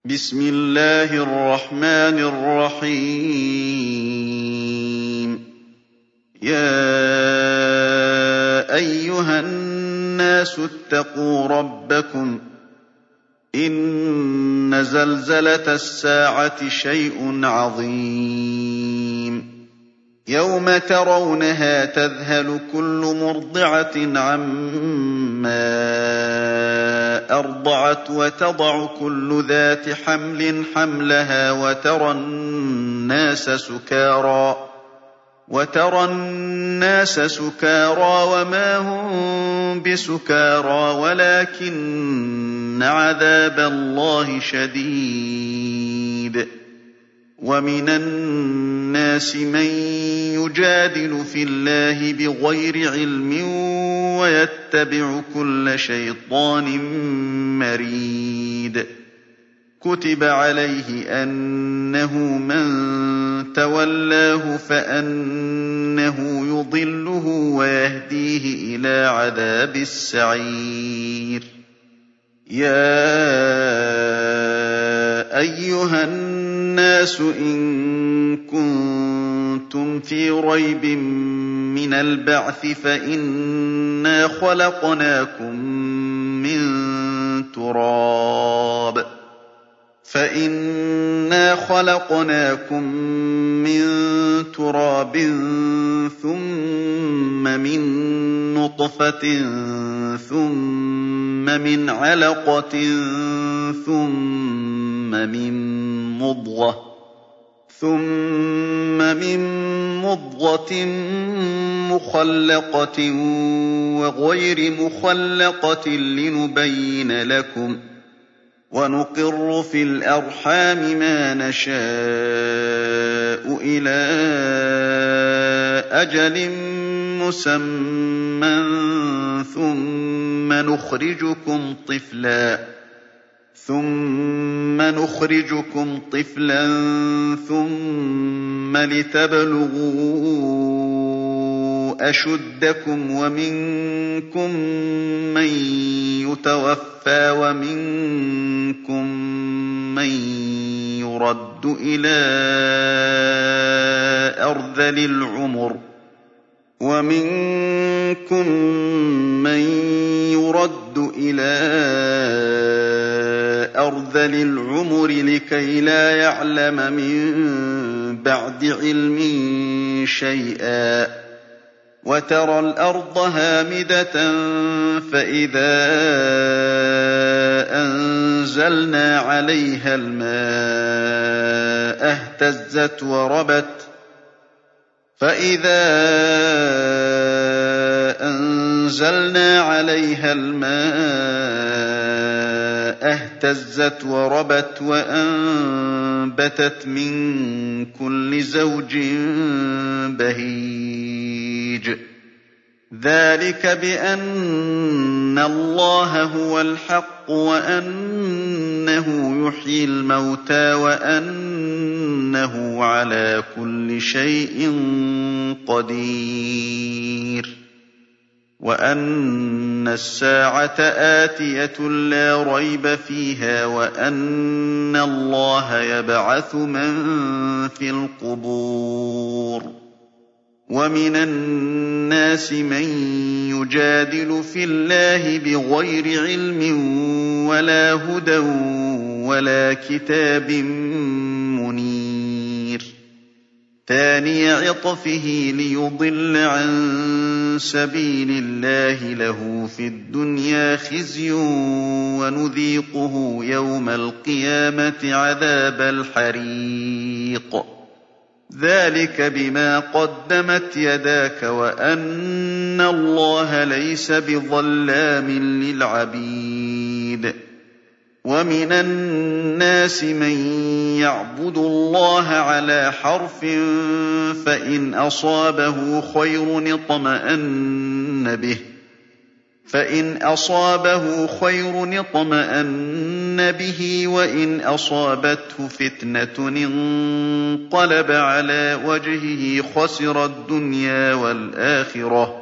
بسم الله الرحمن الرحيم. يا أيها الناس اتقوا ربكم. إن زلزلة الساعة شيء عظيم. يوم ترونها تذهل كل مرضعة عما أرضعت وتضع كل ذات حمل حملها وترى الناس سكارى وما هم بسكارى ولكن عذاب الله شديد. ومن الناس من يجادل في الله بغير علم ويتبع كل شيطان مريد. كتب عليه أنه من تولاه فأنه يضله ويهديه إلى عذاب السعير. يا أيها الناس إن كنتم في ريب من البعث فإنا خلقناكم من تراب ثم من نطفة ثم من علقة ثم من مضغة مخلقة وغير مخلقة لنبين لكم. ونقر في الأرحام ما نشاء إلى أجل مسمى ثم نخرجكم طفلا ثم لتبلغوا أشدكم ومنكم من يتوفى ومنكم من يرد إلى أرذل العمر لكي لا يعلم من بعد علم شيئا. وترى الأرض هامدة فإذا أنزلنا عليها الماء اهتزت وربت وأنبتت من كل زوج بهيج. ذلك بأن الله هو الحق وأنه يحيي الموتى وأنه على كل شيء قدير. وأن الساعة آتية لا ريب فيها وأن الله يبعث من في القبور. ومن الناس من يجادل في الله بغير علم ولا هدى ولا كتاب منير. ثاني عطفه ليضل عن سبيل الله له في الدنيا خزي ونذيقه يوم القيامة عذاب الحريق. ذلك بما قدمت يداك وأن الله ليس بظلام للعبيد. ومن الناس من يعبد الله على حرف فإن أصابه خير اطمأن به وإن أصابته فتنة انقلب على وجهه خسر الدنيا والآخرة.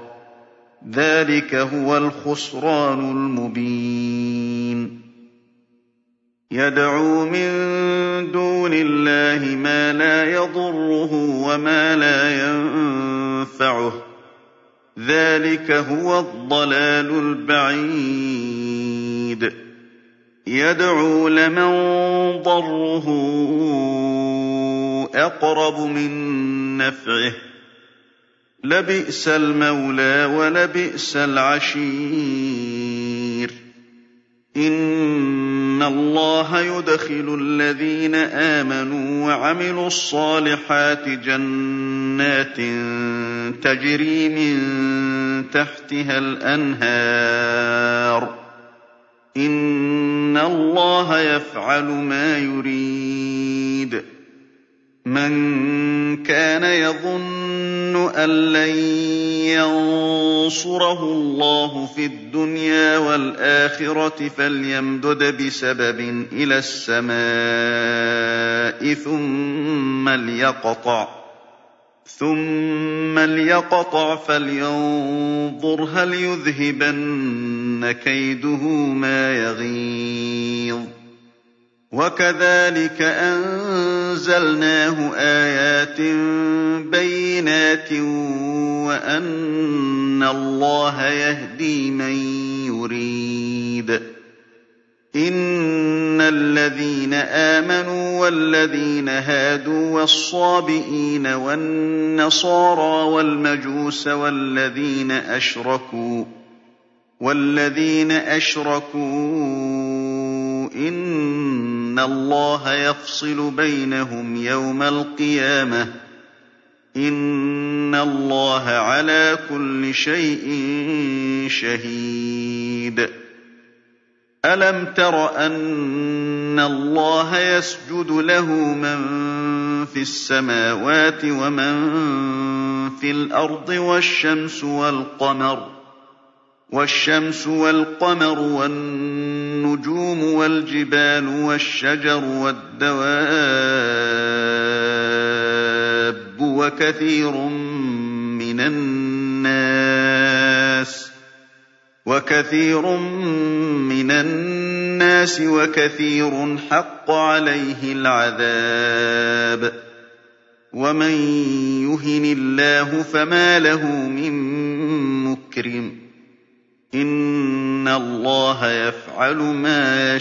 ذلك هو الخسران المبين. يَدْعُو مِن دُونِ اللَّهِ مَا لَا يَضُرُّهُ وَمَا لَا يَنفَعُهُ ۚ ذَٰلِكَ هُوَ الضَّلَالُ الْبَعِيدُ يَدْعُو لَمَن ضَرُّهُ أَقْرَبُ مِن نَّفْعِهِ ۚ لَبِئْسَ الْمَوْلَىٰ وَلَبِئْسَ الْعَشِيرُ إِنَّ اللَّهَ يُدْخِلُ الَّذِينَ آمَنُوا وَعَمِلُوا الصَّالِحَاتِ جَنَّاتٍ تَجْرِي مِن تَحْتِهَا الْأَنْهَارُ ۚ إِنَّ اللَّهَ يَفْعَلُ مَا يُرِيدُ مَن كَانَ يَظُنُّ أَن لَّن يَنصُرَهُ اللَّهُ فِي الدُّنْيَا وَالْآخِرَةِ فَلْيَمْدُدْ بِسَبَبٍ إِلَى السَّمَاءِ ثُمَّ لْيَقْطَعْ فَلْيَنظُرْ هَلْ يُذْهِبَنَّ كَيْدُهُ مَا يَغِيظُ وَكَذَٰلِكَ أَنزَلْنَاهُ آيَاتٍ بَيِّنَاتٍ وَأَنَّ اللَّهَ يَهْدِي مَن يُرِيدُ إِنَّ الَّذِينَ آمَنُوا وَالَّذِينَ هَادُوا وَالصَّابِئِينَ وَالنَّصَارَىٰ وَالْمَجُوسَ وَالَّذِينَ أَشْرَكُوا إِنَّ اللَّهَ يَفْصِلُ بَيْنَهُمْ يَوْمَ الْقِيَامَةِ ۚ إِنَّ اللَّهَ عَلَىٰ كُلِّ شَيْءٍ شَهِيدٌ أَلَمْ تَرَ أَنَّ اللَّهَ يَسْجُدُ لَهُ مَن فِي السَّمَاوَاتِ وَمَن فِي الْأَرْضِ وَالشَّمْسُ وَالْقَمَرُ وَالنُّجُومُ وَالْجِبَالُ وَالشَّجَرُ وَالدَّوَابُّ وَكَثِيرٌ مِّنَ النَّاسِ وَكَثِيرٌ حَقَّ عَلَيْهِ الْعَذَابُ ۗ وَمَن يُهِنِ اللَّهُ فَمَا لَهُ مِن مُّكْرِمٍ ۚ إِنَّ اللَّهَ يَفْعَلُ مَا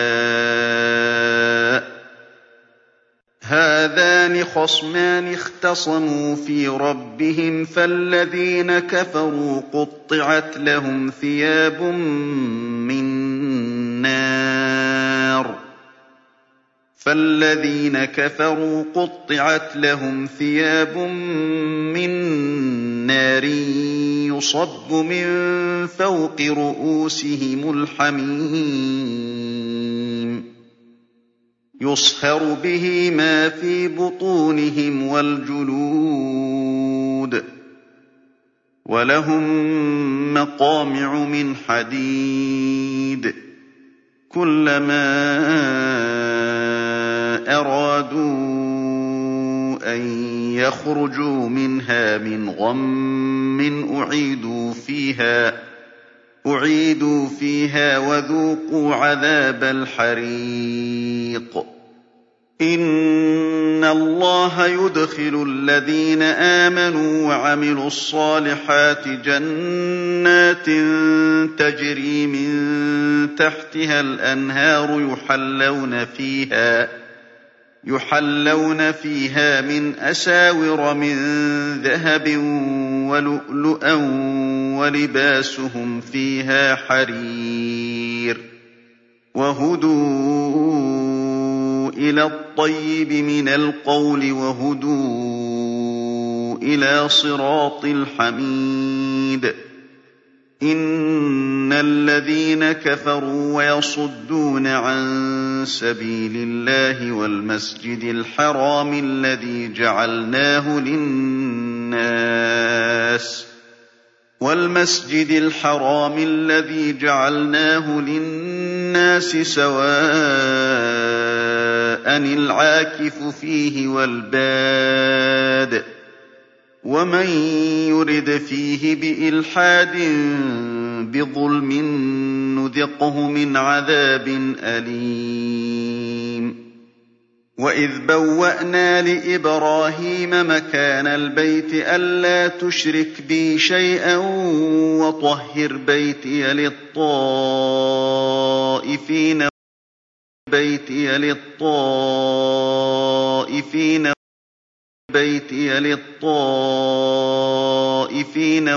يَشَاءُ هَٰذَانِ خَصْمَانِ اخْتَصَمُوا فِي رَبِّهِمْ فَالَّذِينَ كَفَرُوا قُطِّعَتْ لَهُمْ ثِيَابٌ مِّن نَّارٍ يُصَبُّ مِن فَوْقِ رُءُوسِهِمُ الْحَمِيمُ يُصْهَرُ بِهِ مَا فِي بُطُونِهِمْ وَالْجُلُودُ وَلَهُم مَّقَامِعُ مِنْ حَدِيدٍ كُلَّمَا أَرَادُوا أَن يَخْرُجُوا مِنْهَا مِنْ غَمٍّ أُعِيدُوا فِيهَا وَذُوقُوا عَذَابَ الْحَرِيقِ إِنَّ اللَّهَ يُدْخِلُ الَّذِينَ آمَنُوا وَعَمِلُوا الصَّالِحَاتِ جَنَّاتٍ تَجْرِي مِن تَحْتِهَا الْأَنْهَارُ يُحَلَّوْنَ فِيهَا مِنْ أَسَاوِرَ مِن ذَهَبٍ وَلُؤْلُؤًا وَلِبَاسُهُمْ فِيهَا حَرِيرٌ وَهُدُوا إِلَى الطَّيِّبِ مِنَ الْقَوْلِ وَهُدُوا إِلَىٰ صِرَاطِ الْحَمِيدِ إِنَّ الَّذِينَ كَفَرُوا وَيَصُدُّونَ عَن سَبِيلِ اللَّهِ وَالْمَسْجِدِ الْحَرَامِ الَّذِي جَعَلْنَاهُ لِلنَّاسِ سَوَاءً الْعَاكِفُ فِيهِ وَالْبَادِ ۚ وَمَن يُرِدْ فِيهِ بِإِلْحَادٍ بِظُلْمٍ نُذِقْهُ مِنْ عَذَابٍ أَلِيمٍ وَإِذْ بَوَّأْنَا لِإِبْرَاهِيمَ مَكَانَ الْبَيْتِ أَلَّا تُشْرِكْ بِي شَيْئًا وَطَهِّرْ بَيْتِيَ لِلطَّائِفِينَ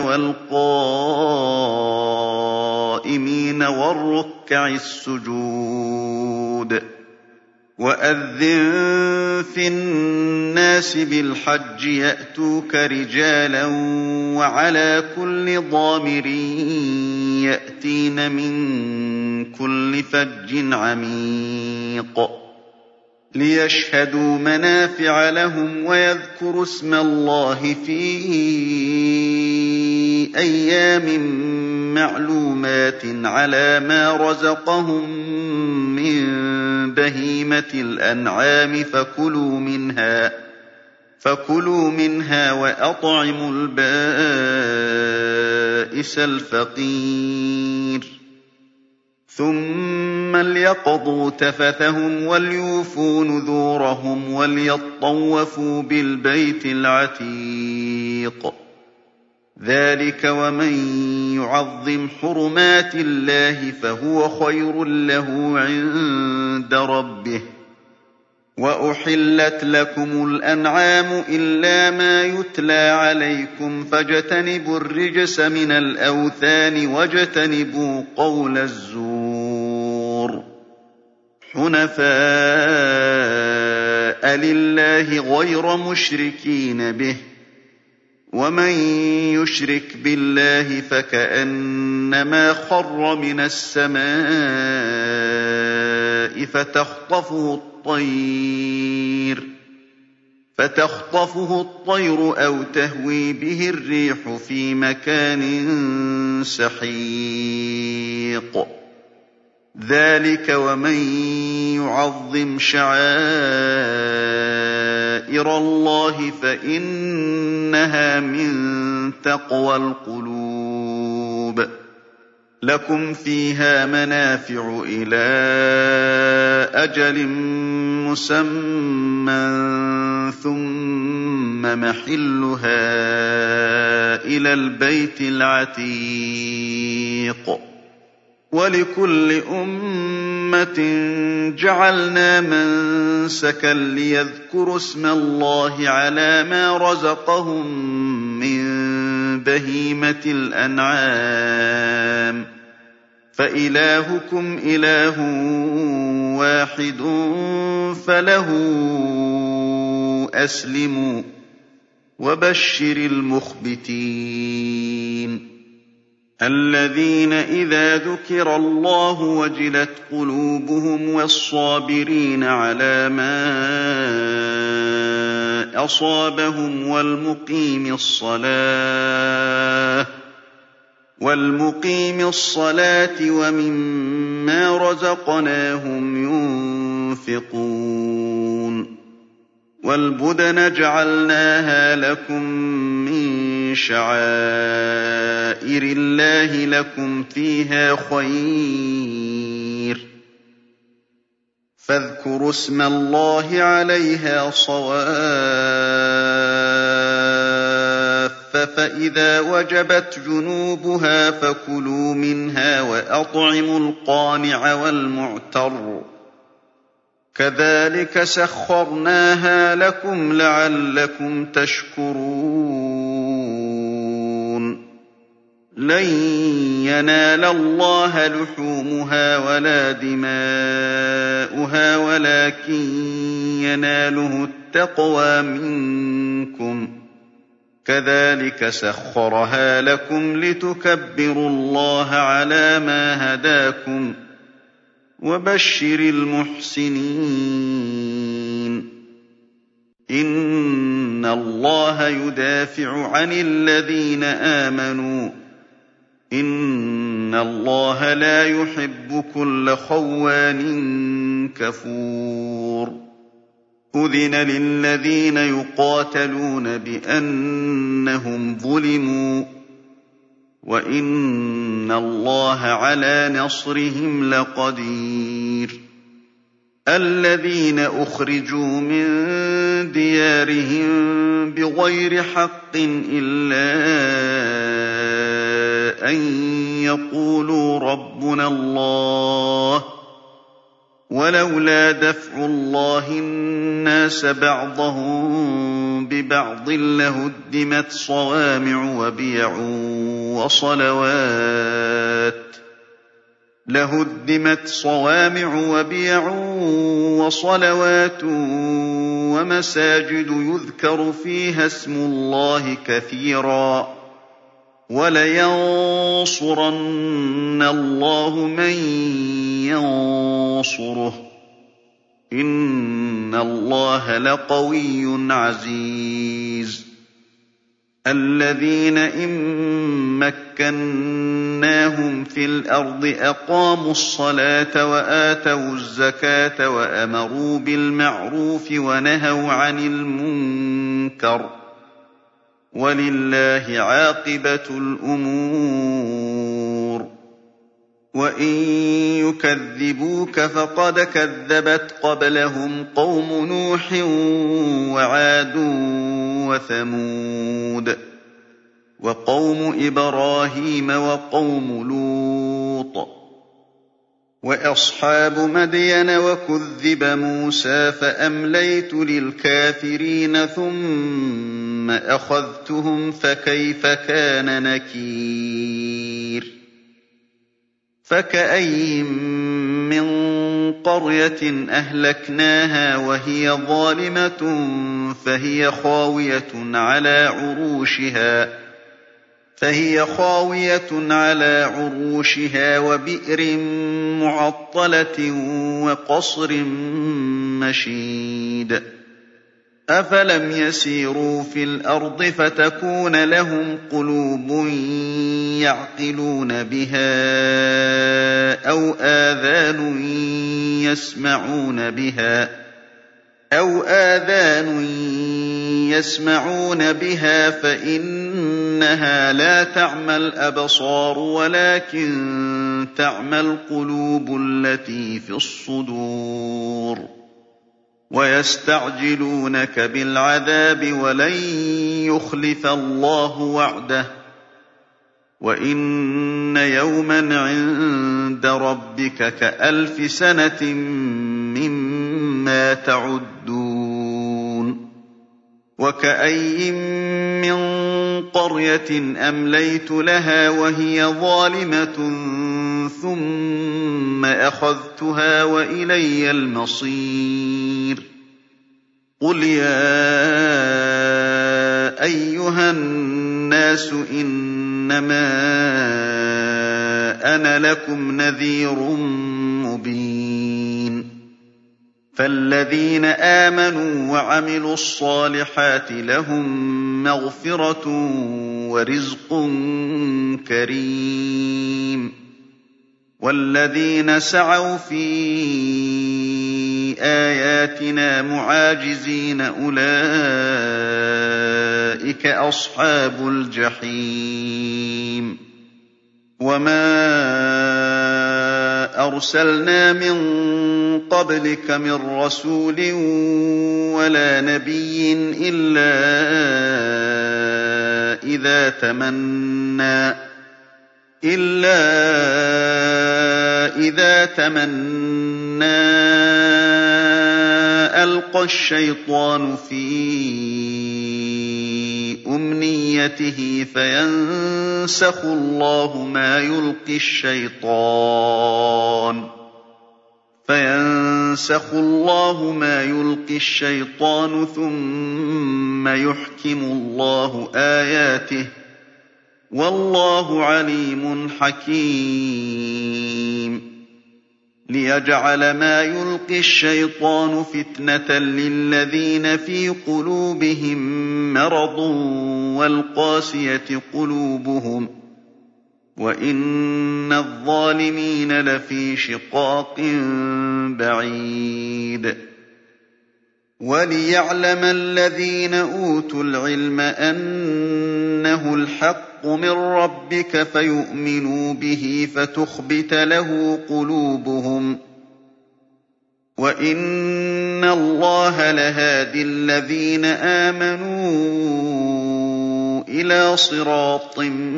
وَالْقَائِمِينَ وَالرُّكَّعِ السُّجُودِ وَأَذِّن فِي النَّاسِ بِالْحَجِّ يَأْتُوكَ رِجَالًا وَعَلَىٰ كُلِّ ضَامِرٍ يَأْتِينَ مِن كُلِّ فَجٍّ عَمِيقٍ لِيَشْهَدُوا مَنَافِعَ لَهُمْ وَيَذْكُرُوا اسْمَ اللَّهِ فِي أَيَّامٍ مَّعْلُومَاتٍ عَلَىٰ مَا رَزَقَهُم مِّن بَهِيمَةِ الْأَنْعَامِ فَكُلُوا مِنْهَا وَأَطْعِمُوا الْبَائِسَ الْفَقِيرَ ثُمَّ لْيَقْضُوا تَفَثَهُمْ وَلْيُوفُوا نُذُورَهُمْ وَلْيَطَّوَّفُوا بِالْبَيْتِ الْعَتِيقِ ذَٰلِكَ وَمَن يُعَظِّمْ حُرُمَاتِ اللَّهِ فَهُوَ خَيْرٌ لَّهُ عِندَ رَبِّهِ وَأُحِلَّتْ لَكُمُ الْأَنْعَامُ إِلَّا مَا يُتْلَىٰ عَلَيْكُمْ فَاجْتَنِبُوا الرِّجْسَ مِنَ الْأَوْثَانِ وَاجْتَنِبُوا قَوْلَ الزُّورِ حُنَفَاءَ لِلَّهِ غَيْرَ مُشْرِكِينَ بِهِ ۚ وَمَن يُشْرِكْ بِاللَّهِ فَكَأَنَّمَا خَرَّ مِنَ السَّمَاءِ فَتَخْطَفُهُ الطَّيْرُ أَوْ تَهْوِي بِهِ الرِّيحُ فِي مَكَانٍ سَحِيقٍ ذَٰلِكَ وَمَن يُعَظِّمْ شَعَائِرَ اللَّهِ فَإِنَّهَا مِن تَقْوَى الْقُلُوبِ لَكُمْ فِيهَا مَنَافِعُ إِلَىٰ أَجَلٍ مُّسَمًّى ثُمَّ مَحِلُّهَا إِلَى الْبَيْتِ الْعَتِيقِ وَلِكُلِّ أُمَّةٍ جَعَلْنَا مَنسَكًا لِّيَذْكُرُوا اسْمَ اللَّهِ عَلَىٰ مَا رَزَقَهُم مِّن بَهِيمَةِ الْأَنْعَامِ ۖ فَإِلَٰهُكُمْ إِلَٰهٌ وَاحِدٌ فَلَهُ أَسْلِمُوا ۗ وَبَشِّرِ الْمُخْبِتِينَ الَّذِينَ إِذَا ذُكِرَ اللَّهُ وَجِلَتْ قُلُوبُهُمْ وَالصَّابِرِينَ عَلَىٰ مَا أَصَابَهُمْ وَالْمُقِيمِي الصَّلَاةِ وَمِمَّا رَزَقْنَاهُمْ يُنفِقُونَ وَالْبُدْنَ جَعَلْنَاهَا لَكُم مِّن شَعَائِرِ اللَّهِ لَكُمْ فِيهَا خَيْرٌ ۖ فاذكروا اسم الله عليها صواف فإذا وجبت جنوبها فكلوا منها وأطعموا القانع والمعتر كذلك سخرناها لكم لعلكم تشكرون لن ينال الله لحومها ولا دماؤها ولكن يناله التقوى منكم كذلك سخرها لكم لتكبروا الله على ما هداكم وبشر المحسنين إن الله يدافع عن الذين آمنوا إن الله لا يحب كل خوان كفور أذن للذين يقاتلون بأنهم ظلموا وَإِنَّ اللَّهَ عَلَىٰ نَصْرِهِمْ لَقَدِيرٌ الَّذِينَ أُخْرِجُوا مِن دِيَارِهِم بِغَيْرِ حَقٍّ إِلَّا أَن يَقُولُوا رَبُّنَا اللَّهُ ۗ وَلَوْلَا دَفْعُ اللَّهِ النَّاسَ بَعْضَهُم بِبَعْضٍ لَّهُدِّمَتْ صَوَامِعُ وَبِيَعٌ وَصَلَوَاتٌ وَمَسَاجِدُ يُذْكَرُ فِيهَا اسْمُ اللَّهِ كَثِيرًا ۗ وَلَيَنصُرَنَّ اللَّهُ مَن يَنصُرُهُ ۗ إِنَّ اللَّهَ لَقَوِيٌّ عَزِيزٌ الَّذِينَ إِن مَّكَّنَّاهُمْ فِي الْأَرْضِ أَقَامُوا الصَّلَاةَ وَآتَوُا الزَّكَاةَ وَأَمَرُوا بِالْمَعْرُوفِ وَنَهَوْا عَنِ الْمُنكَرِ ۗ وَلِلَّهِ عَاقِبَةُ الْأُمُورِ وَإِن يُكَذِّبُوكَ فَقَدْ كَذَّبَتْ قَبْلَهُمْ قَوْمُ نُوحٍ وَعَادٌ وَثَمُودُ وَقَوْمُ إِبْرَاهِيمَ وَقَوْمُ لُوطٍ وَأَصْحَابُ مَدْيَنَ ۖ وَكُذِّبَ مُوسَىٰ فَأَمْلَيْتُ لِلْكَافِرِينَ ثُمَّ أَخَذْتُهُمْ ۖ فَكَيْفَ كَانَ نَكِيرِ فَكَأَيِّن مِّن قَرْيَةٍ أَهْلَكْنَاهَا وَهِيَ ظَالِمَةٌ فَهِيَ خَاوِيَةٌ عَلَىٰ عُرُوشِهَا وَبِئْرٍ مُّعَطَّلَةٍ وَقَصْرٍ مَّشِيدٍ أَفَلَمْ يَسِيرُوا فِي الْأَرْضِ فَتَكُونَ لَهُمْ قُلُوبٌ يَعْقِلُونَ بِهَا أَوْ آذَانٌ يَسْمَعُونَ بِهَا فَإِنَّهَا لَا تَعْمَى الْأَبْصَارُ وَلَٰكِن تَعْمَى الْقُلُوبُ الَّتِي فِي الصُّدُورِ وَيَسْتَعْجِلُونَكَ بِالْعَذَابِ وَلَن يُخْلِفَ اللَّهُ وَعْدَهُ ۚ وَإِنَّ يَوْمًا عِندَ رَبِّكَ كَأَلْفِ سَنَةٍ مِّمَّا تَعُدُّونَ وَكَأَيِّن مِّن قَرْيَةٍ أَمْلَيْتُ لَهَا وَهِيَ ظَالِمَةٌ ثُمَّ أَخَذْتُهَا وَإِلَيَّ الْمَصِيرُ قُلْ يَا أَيُّهَا النَّاسُ إِنَّمَا أَنَا لَكُمْ نَذِيرٌ مُّبِينٌ فَالَّذِينَ آمَنُوا وَعَمِلُوا الصَّالِحَاتِ لَهُم مَّغْفِرَةٌ وَرِزْقٌ كَرِيمٌ وَالَّذِينَ سَعَوْا فِي آيَاتِنَا مُعَاجِزِينَ أُولَٰئِكَ أَصْحَابُ الْجَحِيمِ وَمَا أَرْسَلْنَا مِن قَبْلِكَ مِن رَّسُولٍ وَلَا نَبِيٍّ إِلَّا إِذَا تَمَنَّىٰ أَلْقَى الشَّيْطَانُ فِي أُمْنِيَّتِهِ فَيَنسَخُ اللَّهُ مَا يُلْقِي الشَّيْطَانُ ثُمَّ يُحْكِمُ اللَّهُ آيَاتِهِ ۗ وَاللَّهُ عَلِيمٌ حَكِيمٌ لِيَجْعَلَ مَا يُلْقِي الشَّيْطَانُ فِتْنَةً لِّلَّذِينَ فِي قُلُوبِهِم مَّرَضٌ وَالْقَاسِيَةِ قُلُوبُهُمْ ۗ وَإِنَّ الظَّالِمِينَ لَفِي شِقَاقٍ بَعِيدٍ وَلِيَعْلَمَ الَّذِينَ أُوتُوا الْعِلْمَ أَنَّهُ الْحَقُّ مِن رَّبِّكَ فَيُؤْمِنُوا بِهِ فَتُخْبِتَ لَهُ قُلُوبُهُمْ ۗ وَإِنَّ اللَّهَ لَهَادِ الَّذِينَ آمَنُوا إِلَىٰ صِرَاطٍ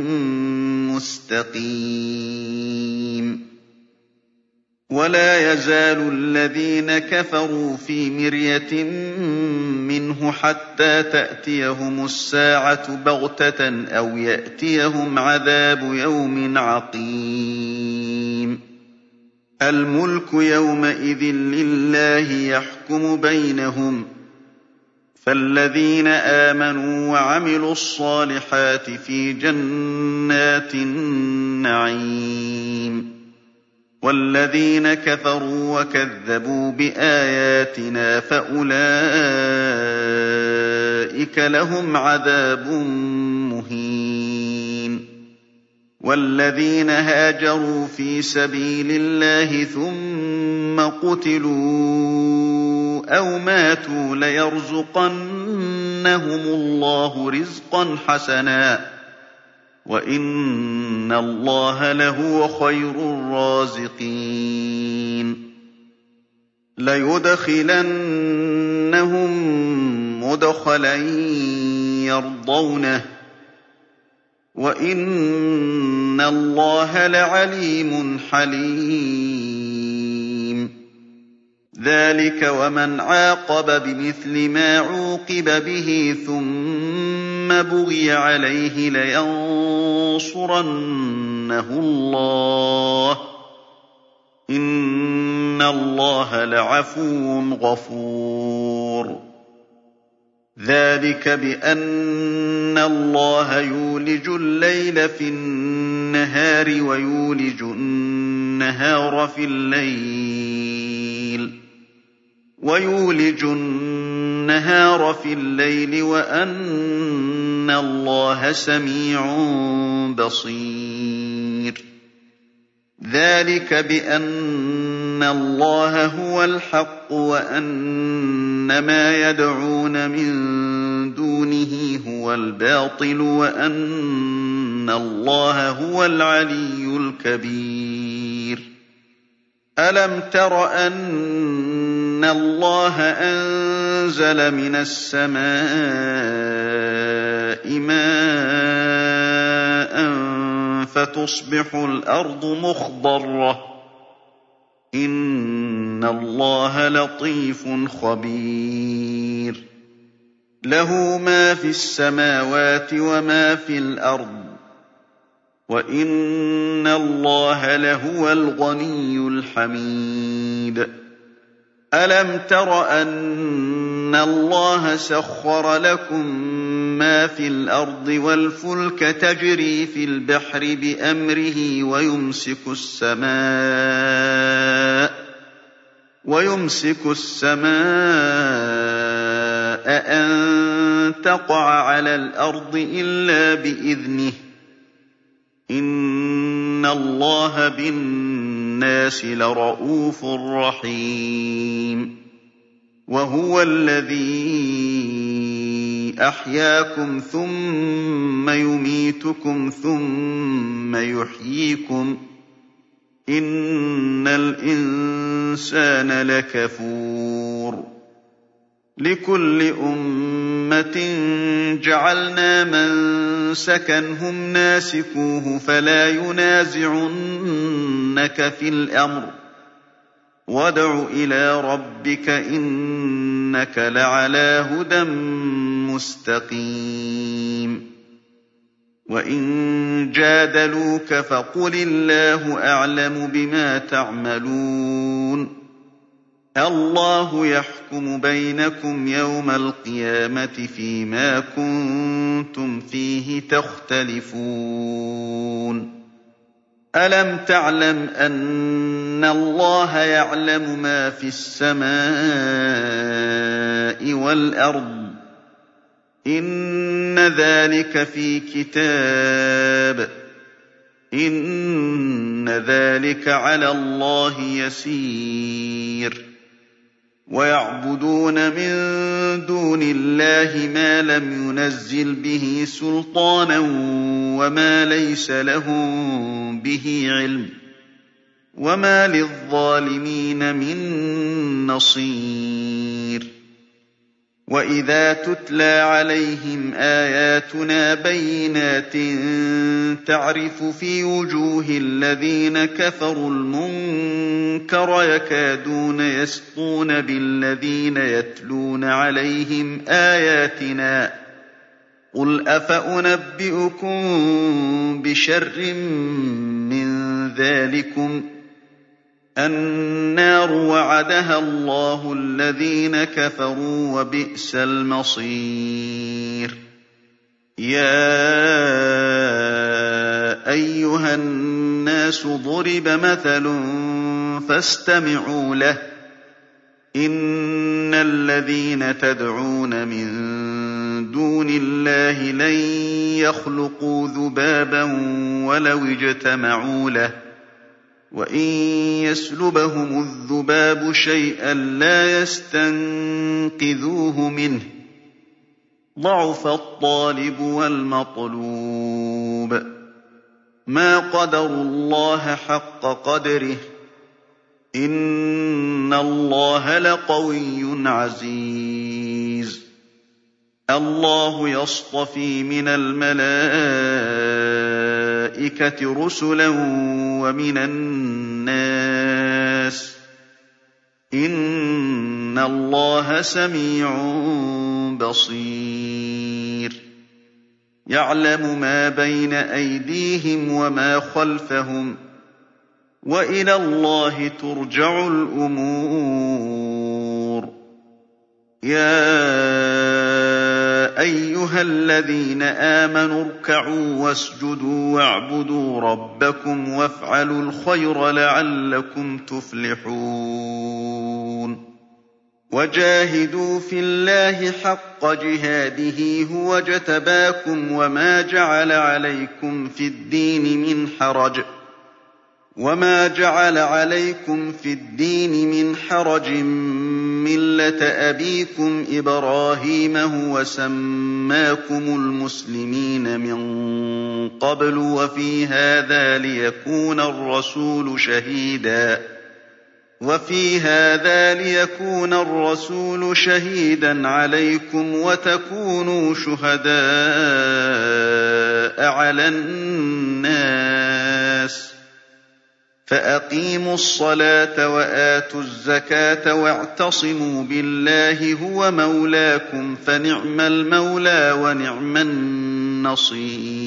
مُّسْتَقِيمٍ وَلَا يَزَالُ الَّذِينَ كَفَرُوا فِي مِرْيَةٍ مِّنْهُ حَتَّىٰ تَأْتِيَهُمُ السَّاعَةُ بَغْتَةً أَوْ يَأْتِيَهُمْ عَذَابُ يَوْمٍ عَقِيمٍ الْمُلْكُ يَوْمَئِذٍ لِّلَّهِ يَحْكُمُ بَيْنَهُمْ ۚ فَالَّذِينَ آمَنُوا وَعَمِلُوا الصَّالِحَاتِ فِي جَنَّاتِ النَّعِيمِ وَالَّذِينَ كَفَرُوا وَكَذَّبُوا بِآيَاتِنَا فَأُولَٰئِكَ لَهُمْ عَذَابٌ مُّهِينٌ وَالَّذِينَ هَاجَرُوا فِي سَبِيلِ اللَّهِ ثُمَّ قُتِلُوا أَوْ مَاتُوا لَيَرْزُقَنَّهُمُ اللَّهُ رِزْقًا حَسَنًا ۚ وَإِنَّ اللَّهَ لَهُوَ خَيْرُ الرَّازِقِينَ لَيُدْخِلَنَّهُم مُّدْخَلًا يَرْضَوْنَهُ ۗ وَإِنَّ اللَّهَ لَعَلِيمٌ حَلِيمٌ ذَٰلِكَ وَمَنْ عَاقَبَ بِمِثْلِ مَا عُوقِبَ بِهِ ثُمَّ بُغِيَ عَلَيْهِ لَيَنصُرَنَّهُ اللَّهُ ۗ إِنَّ اللَّهَ لَعَفُوٌّ غَفُورٌ ذَٰلِكَ بِأَنَّ اللَّهَ يُولِجُ اللَّيْلَ فِي النَّهَارِ وَيُولِجُ النَّهَارَ فِي اللَّيْلِ وَأَنَّ اللَّهَ سَمِيعٌ بَصِيرٌ ذَٰلِكَ بِأَنَّ اللَّهَ هُوَ الْحَقُّ وَأَنَّ مَا يَدْعُونَ مِن دُونِهِ هُوَ الْبَاطِلُ وَأَنَّ اللَّهَ هُوَ الْعَلِيُّ الْكَبِيرُ أَلَمْ تَرَ أَنَّ اللَّهَ أَنزَلَ مِنَ السَّمَاءِ مَاءً فَتُصْبِحُ الْأَرْضُ مُخْضَرَّةً ۗ إِنَّ اللَّهَ لَطِيفٌ خَبِيرٌ لَّهُ مَا فِي السَّمَاوَاتِ وَمَا فِي الْأَرْضِ ۗ وَإِنَّ اللَّهَ لَهُوَ الْغَنِيُّ الْحَمِيدُ أَلَمْ تَرَ أَنَّ اللَّهَ سَخَّرَ لَكُم مَّا فِي الْأَرْضِ وَالْفُلْكَ تَجْرِي فِي الْبَحْرِ بِأَمْرِهِ وَيُمْسِكُ السَّمَاءَ أَن تَقَعَ عَلَى الْأَرْضِ إِلَّا بِإِذْنِهِ ۗ إِنَّ اللَّهَ بِالنَّاسِ لَرَءُوفٌ رَّحِيمٌ وَهُوَ الَّذِي أَحْيَاكُمْ ثُمَّ يُمِيتُكُمْ ثُمَّ يُحْيِيكُمْ ۗ إِنَّ الْإِنسَانَ لَكَفُورٌ لِكُلِّ أُمَّةٍ جَعَلْنَا مَنسَكًا هُمْ نَاسِكُوهُ فَلَا يُنَازِعُنَّكَ فِي الْأَمْرِ ۚ وَادْعُ إِلَىٰ رَبِّكَ إِنَّكَ لَعَلَىٰ هُدًى مُّسْتَقِيمٍ وَإِن جَادَلُوكَ فَقُلِ اللَّهُ أَعْلَمُ بِمَا تَعْمَلُونَ اللَّهُ يَحْكُمُ بَيْنَكُمْ يَوْمَ الْقِيَامَةِ فِيمَا كُنتُمْ فِيهِ تَخْتَلِفُونَ أَلَمْ تَعْلَمْ أَنَّ اللَّهَ يَعْلَمُ مَا فِي السَّمَاءِ وَالْأَرْضِ ۗ إِنَّ ذَٰلِكَ فِي كِتَابٍ ۚ إِنَّ ذَٰلِكَ عَلَى اللَّهِ يَسِيرٌ ويعبدون من دون الله ما لم ينزل به سلطانا وما ليس لهم به علم، وما للظالمين من نصير. وإذا تتلى عليهم آياتنا بينات تعرف في وجوه الذين كفروا المنكر يكادون يسطون بالذين يتلون عليهم آياتنا. قل أفأنبئكم بشر من ذلكم النار وعدها الله الذين كفروا وبئس المصير. يا أيها الناس ضرب مثل فاستمعوا له. إن الذين تدعون من دون الله لن يخلقوا ذبابا ولو اجتمعوا له، وإن يسلبهم الذباب شيئا لا يستنقذوه منه، ضعف الطالب والمطلوب. ما قدروا الله حق قدره، إن الله لقوي عزيز. الله يصطفي من الملائكة رسلا ومن الناس، إن الله سميع بصير. يعلم ما بين أيديهم وما خلفهم، وإلى الله ترجع الأمور. يا أيها الذين آمنوا اركعوا واسجدوا واعبدوا ربكم وافعلوا الخير لعلكم تفلحون. وجاهدوا في الله حق جهاده هو اجتباكم وما جعل عليكم في الدين من حرج ملة أبيكم إبراهيم هو سماكم المسلمين من قبل وفي هذا ليكون الرسول شهيدا عليكم وتكونوا شهداء على الناس. فأقيموا الصلاة وآتوا الزكاة واعتصموا بالله هو مولاكم فنعم المولى ونعم النصير.